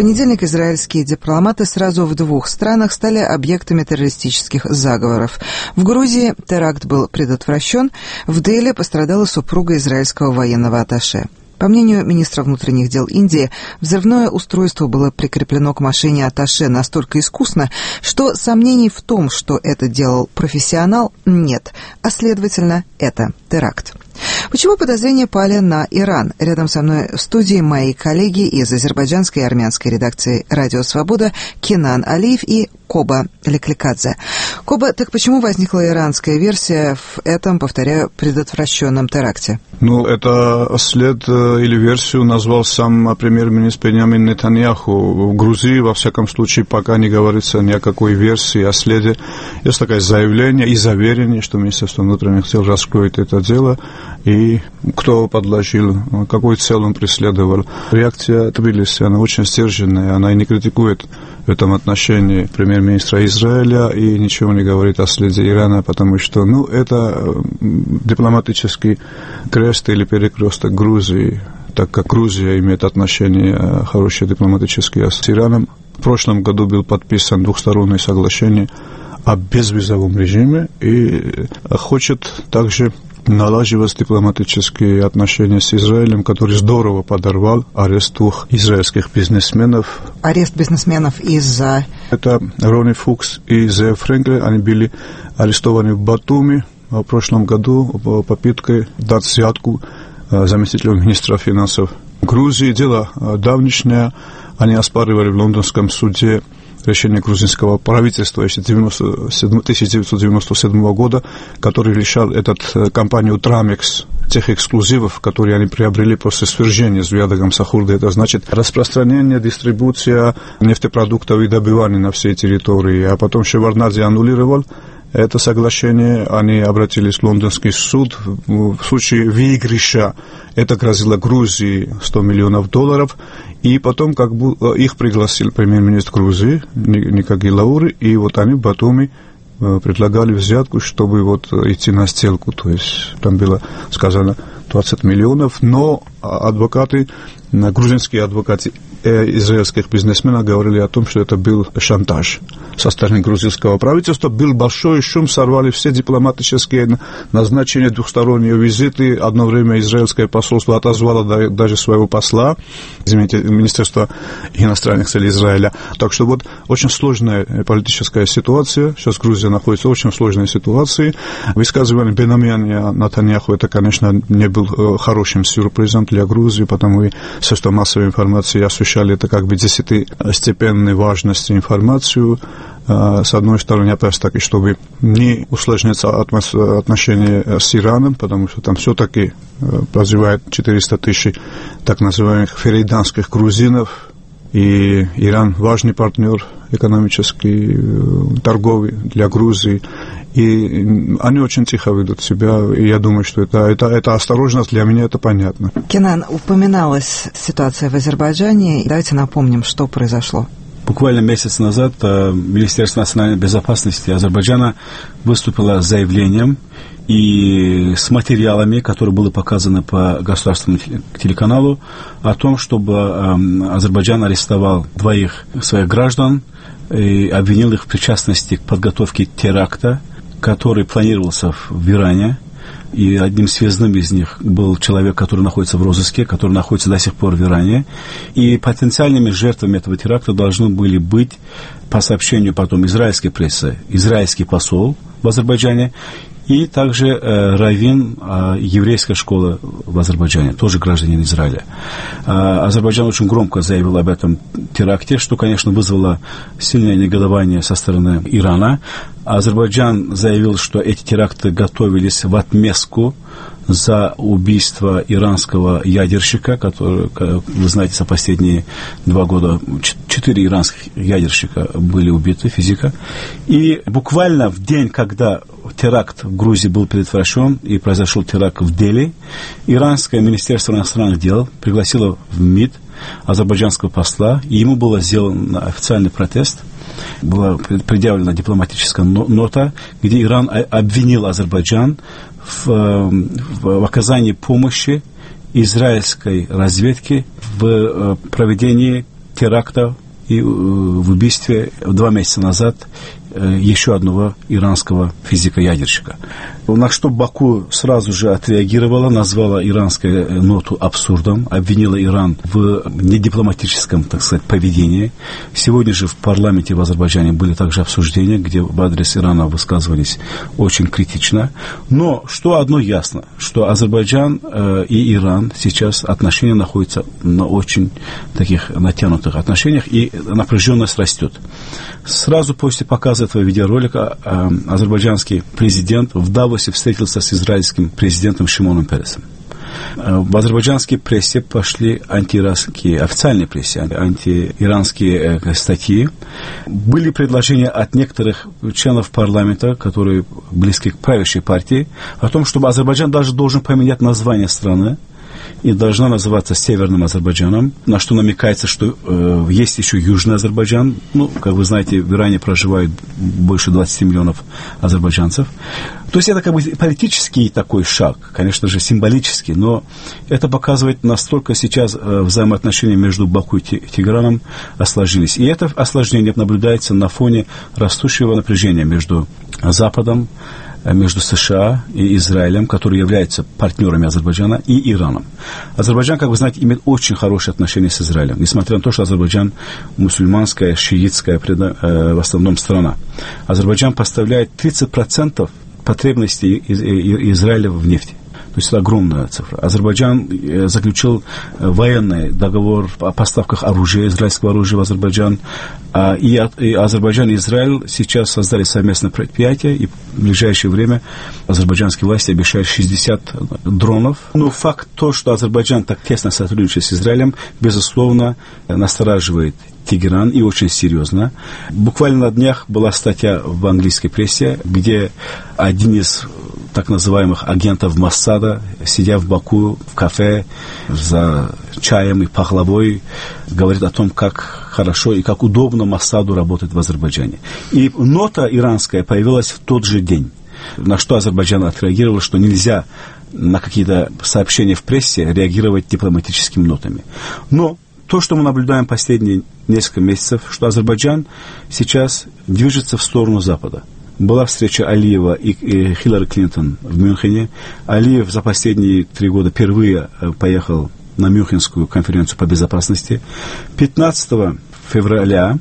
понедельник израильские дипломаты сразу в 2 странах стали объектами террористических заговоров. В Грузии теракт был предотвращен, в Дели пострадала супруга израильского военного атташе. По мнению министра внутренних дел Индии, взрывное устройство было прикреплено к машине атташе настолько искусно, что сомнений в том, что это делал профессионал, нет, а следовательно, это теракт. Почему подозрения пали на Иран? Рядом со мной в студии мои коллеги из азербайджанской и армянской редакции «Радио Свобода» Кенан Алиев и Коба Лекликадзе. Коба, так почему возникла иранская версия в этом, повторяю, предотвращенном теракте? Это след или версию назвал сам премьер-министр Беньямин Нетаньяху. В Грузии, во всяком случае, пока не говорится ни о какой версии, о следе. Есть такое заявление и заверение, что Министерство внутренних дел раскроет это дело, и кто подложил, какой цель он преследовал. Реакция Тбилиси, она очень стерженная, она и не критикует в этом отношении премьер-министра Израиля и ничего не говорит о следе Ирана, потому что, это дипломатический крест или перекресток Грузии, так как Грузия имеет отношения хорошие дипломатические с Ираном. В прошлом году был подписан двухстороннее соглашение о безвизовом режиме и хочет также налаживать дипломатические отношения с Израилем, который здорово подорвал арест 2 израильских бизнесменов. Арест бизнесменов из-за... Это Ронни Фукс и Зея Френкель. Они были арестованы в Батуми в прошлом году по попытке дать взятку заместителю министра финансов Грузии. Дело давнишнее. Они оспаривали в лондонском суде решение грузинского правительства еще 1997 года, который лишал компанию Трамекс тех эксклюзивов, которые они приобрели после свержения Зуяда Гамсахурда. Это значит распространение, дистрибуция нефтепродуктов и добывание на всей территории. А потом Шеварднадзе аннулировал это соглашение, они обратились в лондонский суд. В случае выигрыша это грозило Грузии $100 миллионов, и потом их пригласил премьер-министр Грузии Никаги Лаури, и они в Батуми предлагали взятку, чтобы идти на сделку. То есть там было сказано 20 миллионов, но грузинские адвокаты израильских бизнесменов говорили о том, что это был шантаж со стороны грузинского правительства. Был большой шум, сорвали все дипломатические назначения, двухсторонние визиты. Одно время израильское посольство отозвало даже своего посла, Министерство иностранных дел Израиля. Так что очень сложная политическая ситуация. Сейчас Грузия находится в очень сложной ситуации. Высказывание Беньямина Нетаньяху, это, конечно, не был хорошим сюрпризом для Грузии, потому что средства массовой информации освещали это как бы десятистепенной важности информацию. С одной стороны, опять-таки, чтобы не усложнять отношения с Ираном, потому что там все-таки проживает 400 тысяч так называемых ферейданских грузинов, и Иран важный партнер экономический, торговый для Грузии, и они очень тихо ведут себя, и я думаю, что это осторожность, для меня это понятно. Кенан, упоминалась ситуация в Азербайджане, давайте напомним, что произошло. Буквально месяц назад Министерство национальной безопасности Азербайджана выступило с заявлением и с материалами, которые были показаны по государственному телеканалу, о том, чтобы Азербайджан арестовал 2 своих граждан и обвинил их в причастности к подготовке теракта, который планировался в Иране. И одним связным из них был человек, который находится в розыске, который находится до сих пор в Иране. И потенциальными жертвами этого теракта должны были быть, по сообщению потом израильской прессы, израильский посол в Азербайджане и также раввин еврейской школы в Азербайджане, тоже гражданин Израиля. Азербайджан очень громко заявил об этом теракте, что, конечно, вызвало сильное негодование со стороны Ирана. Азербайджан заявил, что эти теракты готовились в отместку за убийство иранского ядерщика, который, как вы знаете, за последние 2 года 4 иранских ядерщика были убиты, физика. И буквально в день, когда теракт в Грузии был предотвращен и произошел теракт в Дели, иранское министерство иностранных дел пригласило в МИД азербайджанского посла, и ему был сделан официальный протест. Была предъявлена дипломатическая нота, где Иран обвинил Азербайджан в оказании помощи израильской разведке в проведении теракта и в убийстве 2 месяца назад еще одного иранского физика-ядерщика. На что Баку сразу же отреагировала, назвала иранскую ноту абсурдом, обвинила Иран в недипломатическом, так сказать, поведении. Сегодня же в парламенте в Азербайджане были также обсуждения, где в адрес Ирана высказывались очень критично. Но что одно ясно, что Азербайджан и Иран сейчас отношения находятся на очень таких натянутых отношениях, и напряженность растет. Сразу после показа этого видеоролика азербайджанский президент в Давосе встретился с израильским президентом Шимоном Пересом. В азербайджанской прессе пошли антииранские, официальной прессе, антииранские статьи. Были предложения от некоторых членов парламента, которые близки к правящей партии, о том, чтобы Азербайджан даже должен поменять название страны и должна называться Северным Азербайджаном, на что намекается, что есть еще Южный Азербайджан. Ну, как вы знаете, в Иране проживает больше 20 миллионов азербайджанцев. То есть это как бы политический такой шаг, конечно же, символический, но это показывает, настолько сейчас взаимоотношения между Баку и Тегераном осложнились. И это осложнение наблюдается на фоне растущего напряжения между Западом, между США и Израилем, которые являются партнерами Азербайджана, и Ираном. Азербайджан, как вы знаете, имеет очень хорошие отношения с Израилем, несмотря на то, что Азербайджан мусульманская, шиитская в основном страна. Азербайджан поставляет 30% потребностей Израиля в нефти. То есть это огромная цифра. Азербайджан заключил военный договор о поставках оружия, израильского оружия в Азербайджан. И Азербайджан и Израиль сейчас создали совместное предприятие, и в ближайшее время азербайджанские власти обещают 60 дронов. Но факт то, что Азербайджан так тесно сотрудничает с Израилем, безусловно, настораживает Тегеран, и очень серьезно. Буквально на днях была статья в английской прессе, где один из так называемых агентов Моссада, сидя в Баку в кафе за чаем и пахлавой, говорит о том, как хорошо и как удобно Моссаду работать в Азербайджане. И нота иранская появилась в тот же день, на что Азербайджан отреагировал, что нельзя на какие-то сообщения в прессе реагировать дипломатическими нотами. Но то, что мы наблюдаем последние несколько месяцев, что Азербайджан сейчас движется в сторону Запада. Была встреча Алиева и Хиллари Клинтон в Мюнхене. Алиев за последние 3 года впервые поехал на Мюнхенскую конференцию по безопасности. 15 февраля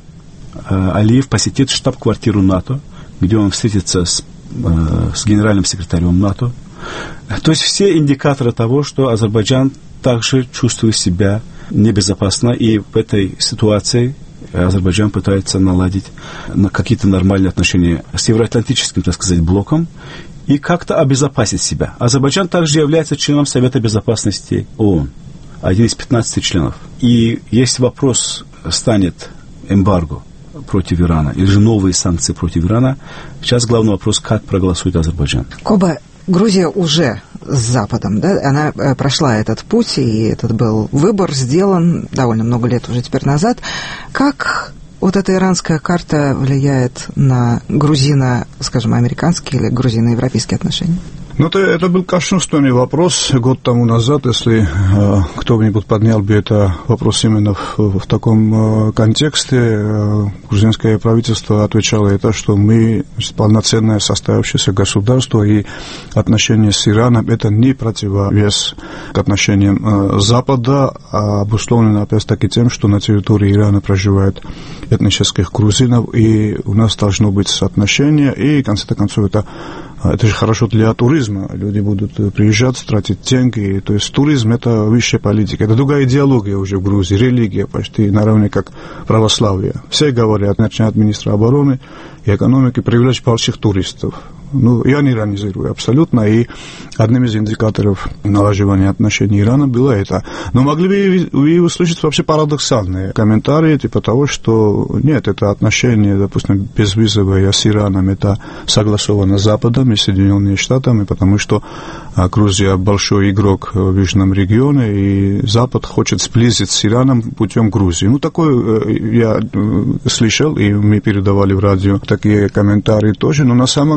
Алиев посетит штаб-квартиру НАТО, где он встретится с генеральным секретарем НАТО. То есть все индикаторы того, что Азербайджан также чувствует себя небезопасно, и в этой ситуации Азербайджан пытается наладить какие-то нормальные отношения с евроатлантическим, так сказать, блоком и как-то обезопасить себя. Азербайджан также является членом Совета Безопасности ООН, один из 15 членов. И если вопрос станет эмбарго против Ирана или же новые санкции против Ирана, сейчас главный вопрос, как проголосует Азербайджан. Коба, Грузия уже с Западом, да, она прошла этот путь, и этот был выбор сделан довольно много лет уже теперь назад. Как вот эта иранская карта влияет на грузино, скажем, американские или грузино-европейские отношения? Ну, это был кощунственный вопрос год тому назад, если кто-нибудь поднял бы это вопрос именно в таком контексте. Грузинское правительство отвечало это, что мы полноценное состоявшееся государство, и отношения с Ираном это не противовес к отношениям Запада, а обусловлено опять-таки тем, что на территории Ирана проживают этнических грузинов, и у нас должно быть соотношение, и в конце концов это же хорошо для туризма. Люди будут приезжать, тратить деньги. То есть туризм – это высшая политика. Это другая идеология уже в Грузии, религия почти наравне как православие. Все говорят, начиная от министра обороны и экономики, привлечь больших туристов. Ну, я не иронизирую абсолютно, и одним из индикаторов налаживания отношений Ирана было это. Но могли бы вы услышать вообще парадоксальные комментарии, типа того, что нет, это отношения, допустим, безвизовые с Ираном, это согласовано с Западом и Соединенными Штатами, потому что Грузия большой игрок в южном регионе, и Запад хочет сблизить с Ираном путем Грузии. Ну, такое я слышал, и мы передавали в радио такие комментарии тоже, но на самом деле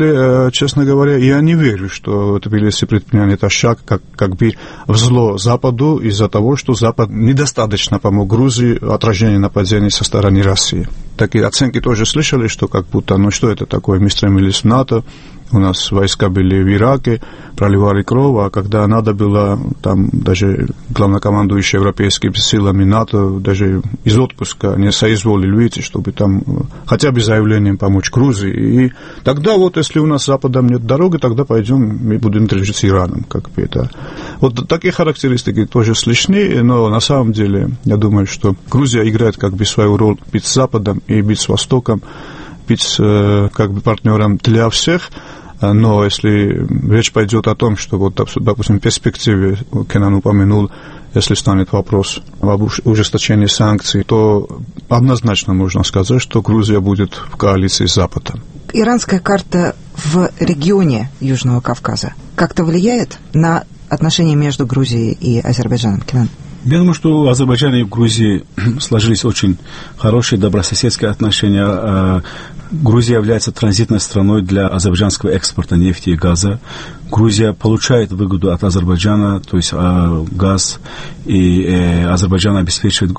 деле, честно говоря, я не верю, что Тбилиси предпринял этот шаг как бы в зло Западу из-за того, что Запад недостаточно помог Грузии в отражении нападений со стороны России. Такие оценки тоже слышали, что как будто, ну что это такое, мы стремились в НАТО, у нас войска были в Ираке, проливали кровь, а когда надо было, там даже главнокомандующий европейскими силами НАТО даже из отпуска не соизволили выйти, чтобы там хотя бы заявлением помочь Грузии. И тогда вот, если у нас с Западом нет дороги, тогда пойдем, мы будем дружить с Ираном. Как бы это. Вот такие характеристики тоже слышны, но на самом деле я думаю, что Грузия играет как бы свою роль быть с Западом и быть с Востоком, быть как бы партнером для всех. Но если речь пойдет о том, что, вот, допустим, в перспективе, Кенан упомянул, если станет вопрос об ужесточении санкций, то однозначно можно сказать, что Грузия будет в коалиции с Западом. Иранская карта в регионе Южного Кавказа как-то влияет на отношения между Грузией и Азербайджаном, Кенан? Я думаю, что у Азербайджана и Грузии сложились очень хорошие добрососедские отношения. Грузия является транзитной страной для азербайджанского экспорта нефти и газа. Грузия получает выгоду от Азербайджана, то есть газ, и Азербайджан обеспечивает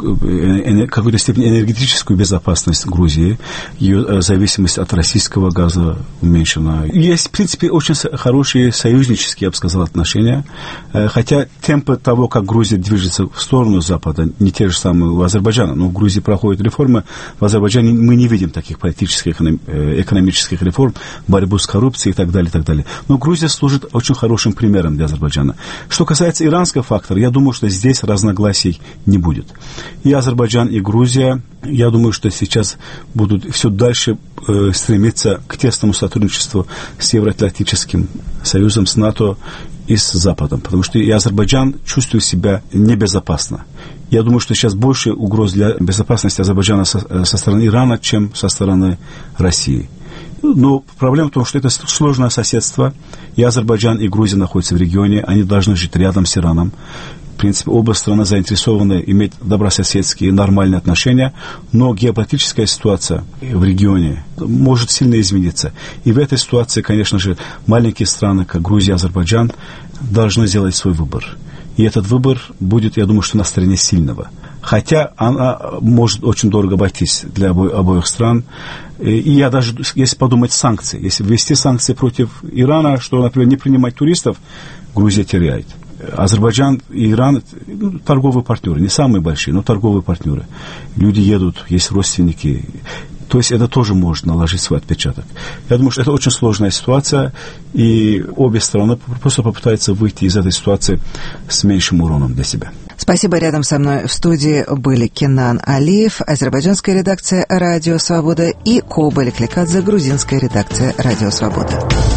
в какой-то степени энергетическую безопасность Грузии. Ее зависимость от российского газа уменьшена. Есть, в принципе, очень хорошие союзнические, я бы сказал, отношения. Хотя темпы того, как Грузия движется в сторону Запада, не те же самые у Азербайджана. Но в Грузии проходят реформы. В Азербайджане мы не видим таких политических, экономических реформ, борьбу с коррупцией и так далее, и так далее. Но Грузия служит очень хорошим примером для Азербайджана. Что касается иранского фактора, я думаю, что здесь разногласий не будет. И Азербайджан, и Грузия, я думаю, что сейчас будут все дальше стремиться к тесному сотрудничеству с Евроатлантическим Союзом, с НАТО и с Западом, потому что и Азербайджан чувствует себя небезопасно. Я думаю, что сейчас больше угроз для безопасности Азербайджана со стороны Ирана, чем со стороны России. Но проблема в том, что это сложное соседство, и Азербайджан, и Грузия находятся в регионе, они должны жить рядом с Ираном. В принципе, оба страны заинтересованы иметь добрососедские нормальные отношения, но геополитическая ситуация в регионе может сильно измениться. И в этой ситуации, конечно же, маленькие страны, как Грузия и Азербайджан, должны сделать свой выбор. И этот выбор будет, я думаю, что на стороне сильного. Хотя она может очень дорого обойтись для обоих стран. И я даже, если подумать санкции, если ввести санкции против Ирана, что, например, не принимать туристов, Грузия теряет. Азербайджан и Иран торговые партнеры, не самые большие, но торговые партнеры. Люди едут, есть родственники. То есть это тоже может наложить свой отпечаток. Я думаю, что это очень сложная ситуация, и обе стороны просто попытаются выйти из этой ситуации с меньшим уроном для себя. Спасибо. Рядом со мной в студии были Кенан Алиев, азербайджанская редакция «Радио Свобода», и Кобаль Клекадзе, грузинская редакция «Радио Свобода».